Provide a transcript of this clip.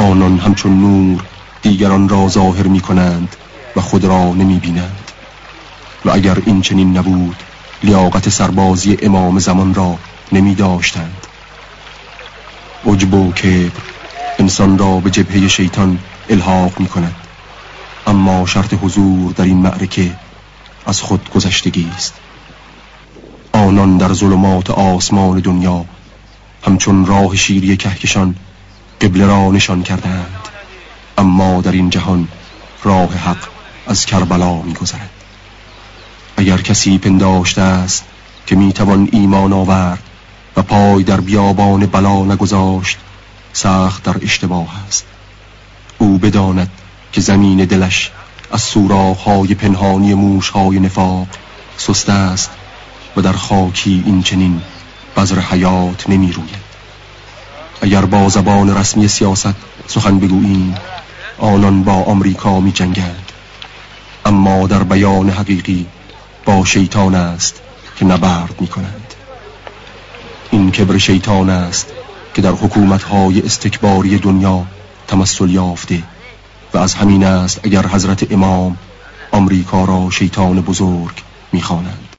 آنان همچون نور دیگران را ظاهر می کنند و خود را نمی بینند. و اگر این چنین نبود لیاقت سربازی امام زمان را نمی داشتند. عجب و کبر انسان را به جبهه شیطان الحاق می کند، اما شرط حضور در این معرکه از خود گذشتگی است. آنان در ظلمات آسمان دنیا همچون راه شیری کهکشان قبله را نشان کردند، اما در این جهان راه حق از کربلا می گذرد. اگر کسی پنداشته است که می توان ایمان آورد و پای در بیابان بلا نگذاشت، سخت در اشتباه است. او بداند که زمین دلش از سوراخ‌های پنهانی موش‌های نفاق سسته است و در خاکی این چنین بذر حیات نمی روید. اگر با زبان رسمی سیاست سخن بگوییم، آنان با آمریکا می جنگند، اما در بیان حقیقی با شیطان است که نبرد می کنند. این کبر شیطان است که در حکومت‌های استکباری دنیا تمثل یافته و از همین است اگر حضرت امام آمریکا را شیطان بزرگ می خوانند.